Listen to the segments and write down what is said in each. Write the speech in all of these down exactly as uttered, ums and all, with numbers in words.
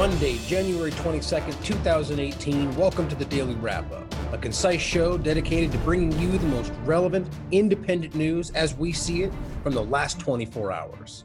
Monday, January twenty-second, two thousand eighteen. Welcome to the Daily Wrap-Up, a concise show dedicated to bringing you the most relevant, independent news as we see it from the last twenty-four hours.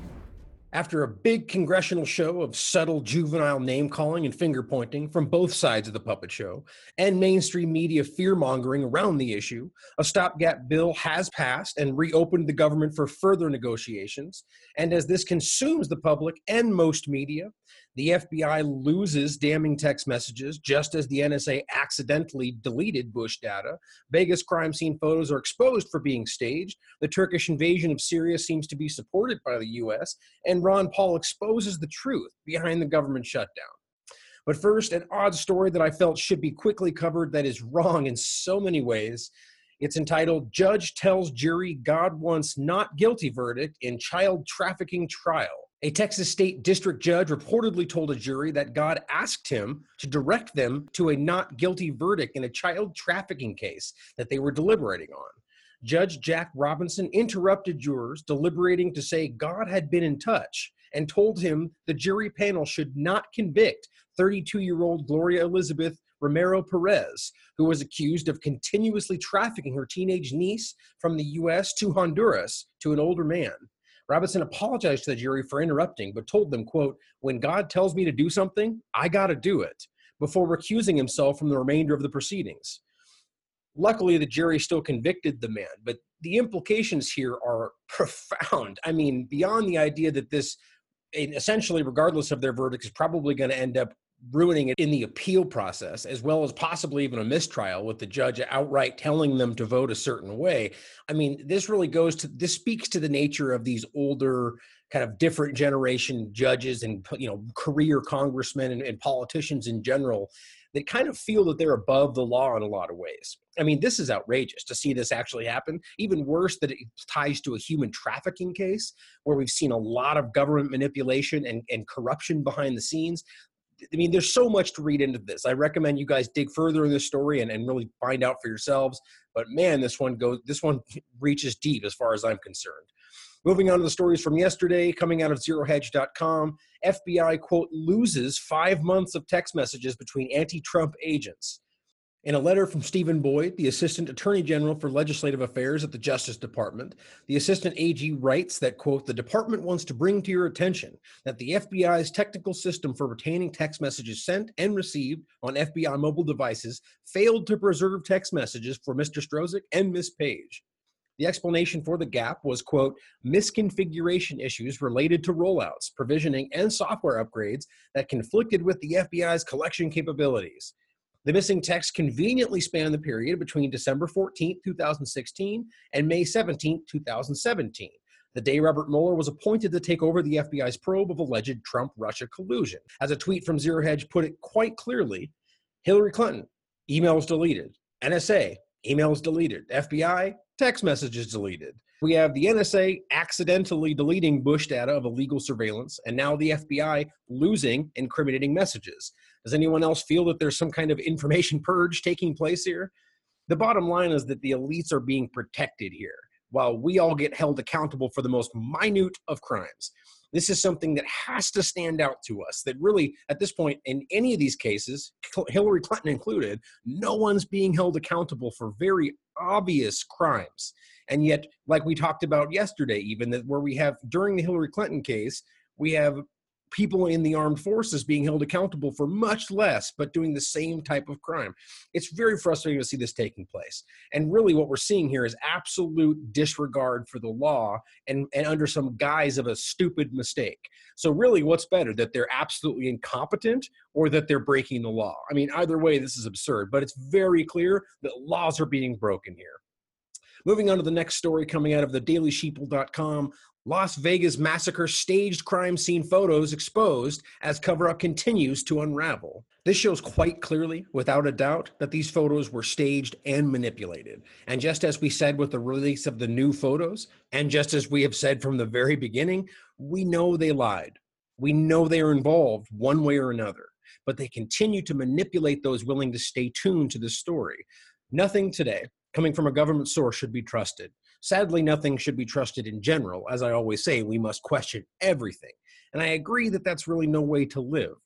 After a big congressional show of subtle juvenile name-calling and finger-pointing from both sides of the puppet show, and mainstream media fear-mongering around the issue, a stopgap bill has passed and reopened the government for further negotiations. And as this consumes the public and most media, the F B I loses damning text messages just as the N S A accidentally deleted Bush data. Vegas crime scene photos are exposed for being staged. The Turkish invasion of Syria seems to be supported by the U S, and Ron Paul exposes the truth behind the government shutdown. But first, an odd story that I felt should be quickly covered that is wrong in so many ways. It's entitled, Judge Tells Jury God Wants Not Guilty Verdict in Child Trafficking Trial. A Texas state district judge reportedly told a jury that God asked him to direct them to a not guilty verdict in a child trafficking case that they were deliberating on. Judge Jack Robinson interrupted jurors deliberating to say God had been in touch and told him the jury panel should not convict thirty-two-year-old Gloria Elizabeth Romero Perez, who was accused of continuously trafficking her teenage niece from the U S to Honduras to an older man. Robinson apologized to the jury for interrupting, but told them, quote, when God tells me to do something, I gotta do it, before recusing himself from the remainder of the proceedings. Luckily, the jury still convicted the man, but the implications here are profound. I mean, beyond the idea that this, essentially, regardless of their verdict, is probably going to end up ruining it in the appeal process, as well as possibly even a mistrial with the judge outright telling them to vote a certain way. I mean, this really goes to, this speaks to the nature of these older kind of different generation judges and, you know, career congressmen and, and politicians in general that kind of feel that they're above the law in a lot of ways. I mean, this is outrageous to see this actually happen. Even worse that it ties to a human trafficking case where we've seen a lot of government manipulation and, and corruption behind the scenes. I mean, there's so much to read into this. I recommend you guys dig further in this story and, and really find out for yourselves. But man, this one goes, this one reaches deep as far as I'm concerned. Moving on to the stories from yesterday, coming out of zero hedge dot com, F B I, quote, loses five months of text messages between anti-Trump agents. In a letter from Stephen Boyd, the Assistant Attorney General for Legislative Affairs at the Justice Department, the Assistant A G writes that, quote, the department wants to bring to your attention that the F B I's technical system for retaining text messages sent and received on F B I mobile devices failed to preserve text messages for Mister Strozik and Miz Page. The explanation for the gap was, quote, misconfiguration issues related to rollouts, provisioning, and software upgrades that conflicted with the F B I's collection capabilities. The missing text conveniently spanned the period between December fourteenth, two thousand sixteen and May seventeenth, two thousand seventeen, the day Robert Mueller was appointed to take over the F B I's probe of alleged Trump-Russia collusion. As a tweet from Zero Hedge put it quite clearly, Hillary Clinton, emails deleted. N S A, emails deleted. F B I, text messages deleted. We have the N S A accidentally deleting Bush data of illegal surveillance, and now the F B I losing incriminating messages. Does anyone else feel that there's some kind of information purge taking place here? The bottom line is that the elites are being protected here, while we all get held accountable for the most minute of crimes. This is something that has to stand out to us, that really, at this point, in any of these cases, Hillary Clinton included, no one's being held accountable for very obvious crimes. And yet, like we talked about yesterday, even, that where we have, during the Hillary Clinton case, we have people in the armed forces being held accountable for much less, but doing the same type of crime. It's very frustrating to see this taking place. And really what we're seeing here is absolute disregard for the law and, and under some guise of a stupid mistake. So really, what's better, that they're absolutely incompetent or that they're breaking the law? I mean, either way, this is absurd, but it's very clear that laws are being broken here. Moving on to the next story coming out of the daily sheeple dot com, Las Vegas massacre staged crime scene photos exposed as cover-up continues to unravel. This shows quite clearly, without a doubt, that these photos were staged and manipulated. And just as we said with the release of the new photos, and just as we have said from the very beginning, we know they lied. We know they are involved one way or another, but they continue to manipulate those willing to stay tuned to this story. Nothing today coming from a government source should be trusted. Sadly, nothing should be trusted in general. As I always say, we must question everything. And I agree that that's really no way to live.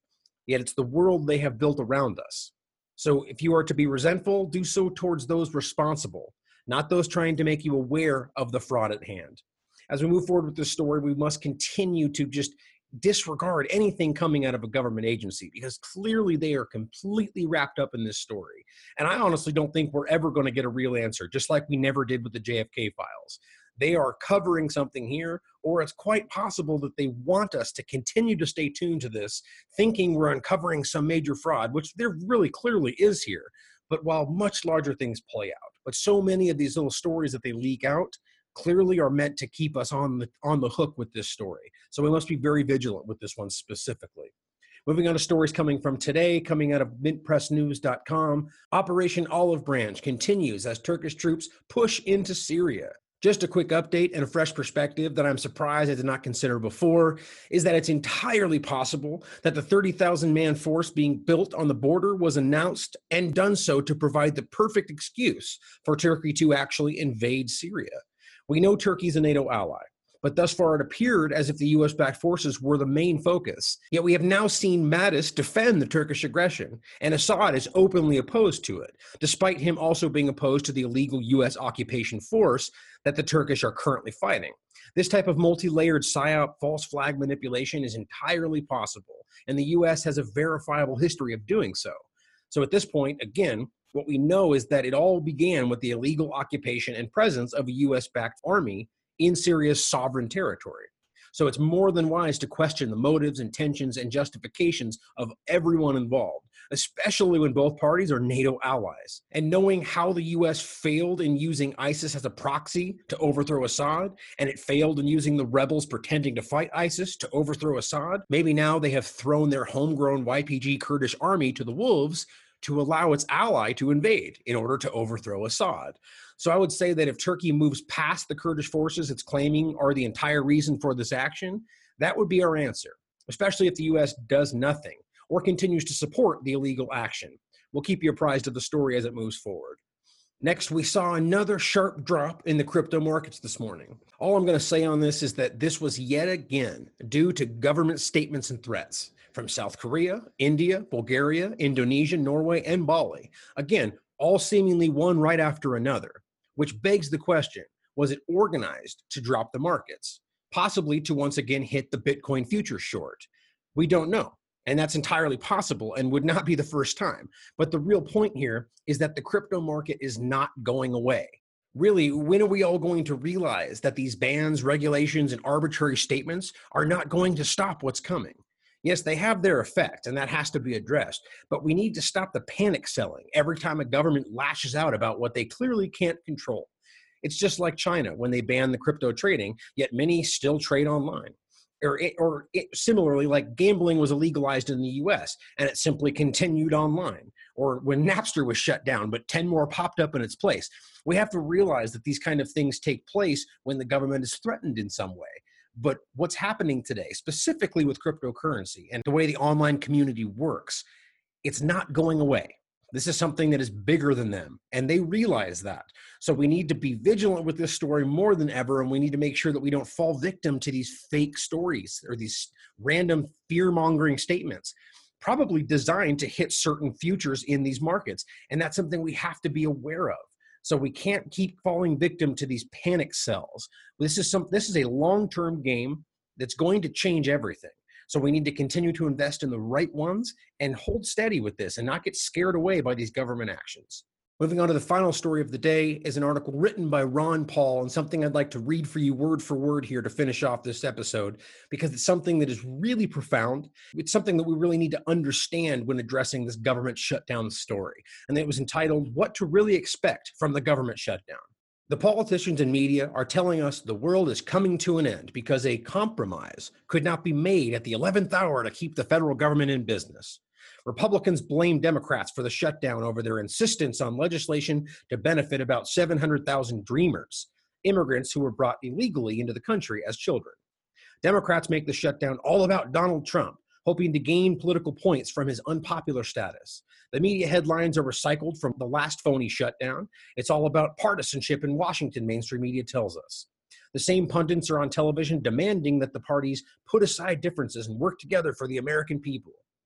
yet it's the world they have built around us. So if you are to be resentful, do so towards those responsible, not those trying to make you aware of the fraud at hand. As we move forward with this story, we must continue to just disregard anything coming out of a government agency, because clearly they are completely wrapped up in this story. And I honestly don't think we're ever going to get a real answer, just like we never did with the J F K files. They are covering something here, or it's quite possible that they want us to continue to stay tuned to this, thinking we're uncovering some major fraud, which there really clearly is here, but while much larger things play out. But so many of these little stories that they leak out clearly are meant to keep us on the on the hook with this story. So we must be very vigilant with this one specifically. Moving on to stories coming from today, coming out of mint press news dot com, Operation Olive Branch continues as Turkish troops push into Syria. Just a quick update and a fresh perspective that I'm surprised I did not consider before is that it's entirely possible that the thirty thousand man force being built on the border was announced and done so to provide the perfect excuse for Turkey to actually invade Syria. We know Turkey's a NATO ally, but thus far it appeared as if the U S-backed forces were the main focus. Yet we have now seen Mattis defend the Turkish aggression, and Assad is openly opposed to it, despite him also being opposed to the illegal U S occupation force that the Turkish are currently fighting. This type of multi-layered psyop false flag manipulation is entirely possible, and the U S has a verifiable history of doing so. So at this point, again, what we know is that it all began with the illegal occupation and presence of a U S-backed army in Syria's sovereign territory. So it's more than wise to question the motives, intentions, and justifications of everyone involved, especially when both parties are NATO allies. And knowing how the U S failed in using ISIS as a proxy to overthrow Assad, and it failed in using the rebels pretending to fight ISIS to overthrow Assad, maybe now they have thrown their homegrown Y P G Kurdish army to the wolves to allow its ally to invade in order to overthrow Assad. So I would say that if Turkey moves past the Kurdish forces it's claiming are the entire reason for this action, that would be our answer, especially if the U S does nothing or continues to support the illegal action. We'll keep you apprised of the story as it moves forward. Next, we saw another sharp drop in the crypto markets this morning. All I'm going to say on this is that this was yet again due to government statements and threats from South Korea, India, Bulgaria, Indonesia, Norway, and Bali. Again, all seemingly one right after another, which begs the question, was it organized to drop the markets? Possibly to once again hit the Bitcoin futures short? We don't know. And that's entirely possible and would not be the first time. But the real point here is that the crypto market is not going away. Really, when are we all going to realize that these bans, regulations, and arbitrary statements are not going to stop what's coming? Yes, they have their effect, and that has to be addressed, but we need to stop the panic selling every time a government lashes out about what they clearly can't control. It's just like China when they banned the crypto trading, yet many still trade online. Or, or it, similarly, like gambling was illegalized in the U S and it simply continued online. Or when Napster was shut down, but ten more popped up in its place. We have to realize that these kind of things take place when the government is threatened in some way. But what's happening today, specifically with cryptocurrency and the way the online community works, it's not going away. This is something that is bigger than them, and they realize that. So we need to be vigilant with this story more than ever, and we need to make sure that we don't fall victim to these fake stories or these random fear-mongering statements, probably designed to hit certain futures in these markets. And that's something we have to be aware of. So we can't keep falling victim to these panic sells. This is some. This is a long-term game that's going to change everything. So we need to continue to invest in the right ones and hold steady with this and not get scared away by these government actions. Moving on to the final story of the day is an article written by Ron Paul, and something I'd like to read for you word for word here to finish off this episode, because it's something that is really profound. It's something that we really need to understand when addressing this government shutdown story. And it was entitled, "What to Really Expect from the Government Shutdown." The politicians and media are telling us the world is coming to an end because a compromise could not be made at the eleventh hour to keep the federal government in business. Republicans blame Democrats for the shutdown over their insistence on legislation to benefit about seven hundred thousand dreamers, immigrants who were brought illegally into the country as children. Democrats make the shutdown all about Donald Trump, hoping to gain political points from his unpopular status. The media headlines are recycled from the last phony shutdown. It's all about partisanship in Washington, mainstream media tells us. The same pundits are on television demanding that the parties put aside differences and work together for the American people.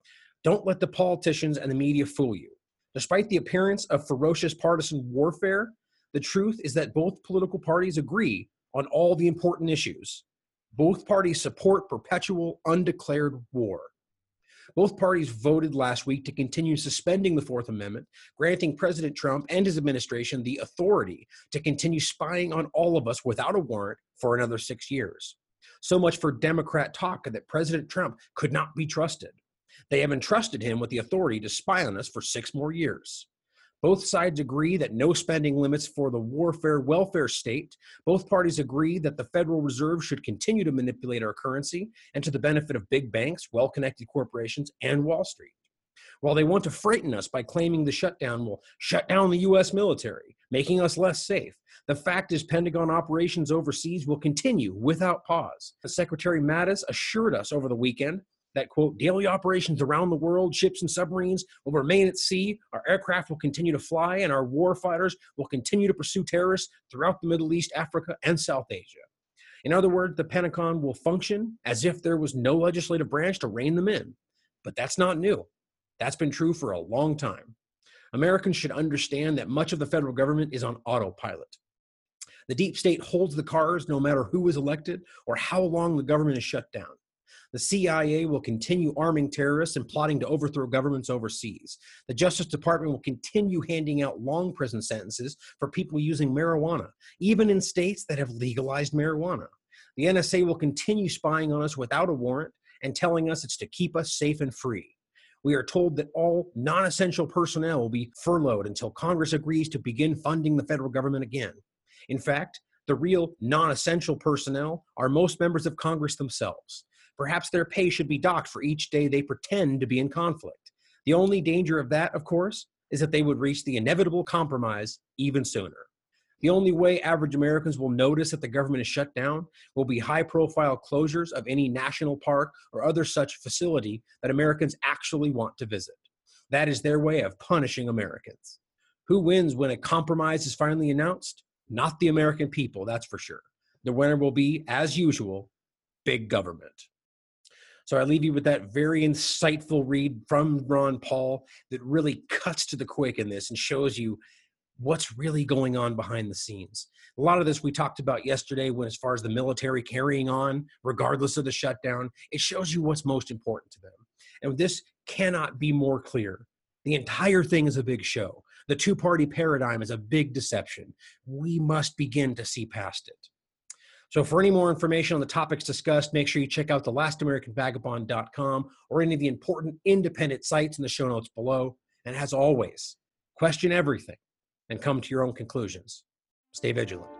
Don't let the politicians and the media fool you. Despite the appearance of ferocious partisan warfare, the truth is that both political parties agree on all the important issues. Both parties support perpetual undeclared war. Both parties voted last week to continue suspending the Fourth Amendment, granting President Trump and his administration the authority to continue spying on all of us without a warrant for another six years. So much for Democrat talk that President Trump could not be trusted. They have entrusted him with the authority to spy on us for six more years. Both sides agree that no spending limits for the warfare welfare state. Both parties agree that the Federal Reserve should continue to manipulate our currency and to the benefit of big banks, well-connected corporations, and Wall Street. While they want to frighten us by claiming the shutdown will shut down the U S military, making us less safe, the fact is Pentagon operations overseas will continue without pause. Secretary Mattis assured us over the weekend that, quote, daily operations around the world, ships and submarines will remain at sea, our aircraft will continue to fly, and our war fighters will continue to pursue terrorists throughout the Middle East, Africa, and South Asia. In other words, the Pentagon will function as if there was no legislative branch to rein them in. But that's not new. That's been true for a long time. Americans should understand that much of the federal government is on autopilot. The deep state holds the cards no matter who is elected or how long the government is shut down. The C I A will continue arming terrorists and plotting to overthrow governments overseas. The Justice Department will continue handing out long prison sentences for people using marijuana, even in states that have legalized marijuana. The N S A will continue spying on us without a warrant and telling us it's to keep us safe and free. We are told that all non-essential personnel will be furloughed until Congress agrees to begin funding the federal government again. In fact, the real non-essential personnel are most members of Congress themselves. Perhaps their pay should be docked for each day they pretend to be in conflict. The only danger of that, of course, is that they would reach the inevitable compromise even sooner. The only way average Americans will notice that the government is shut down will be high-profile closures of any national park or other such facility that Americans actually want to visit. That is their way of punishing Americans. Who wins when a compromise is finally announced? Not the American people, that's for sure. The winner will be, as usual, big government. So I leave you with that very insightful read from Ron Paul that really cuts to the quick in this and shows you what's really going on behind the scenes. A lot of this we talked about yesterday when, as far as the military carrying on, regardless of the shutdown, it shows you what's most important to them. And this cannot be more clear. The entire thing is a big show. The two-party paradigm is a big deception. We must begin to see past it. So for any more information on the topics discussed, make sure you check out the last american vagabond dot com or any of the important independent sites in the show notes below. And as always, question everything and come to your own conclusions. Stay vigilant.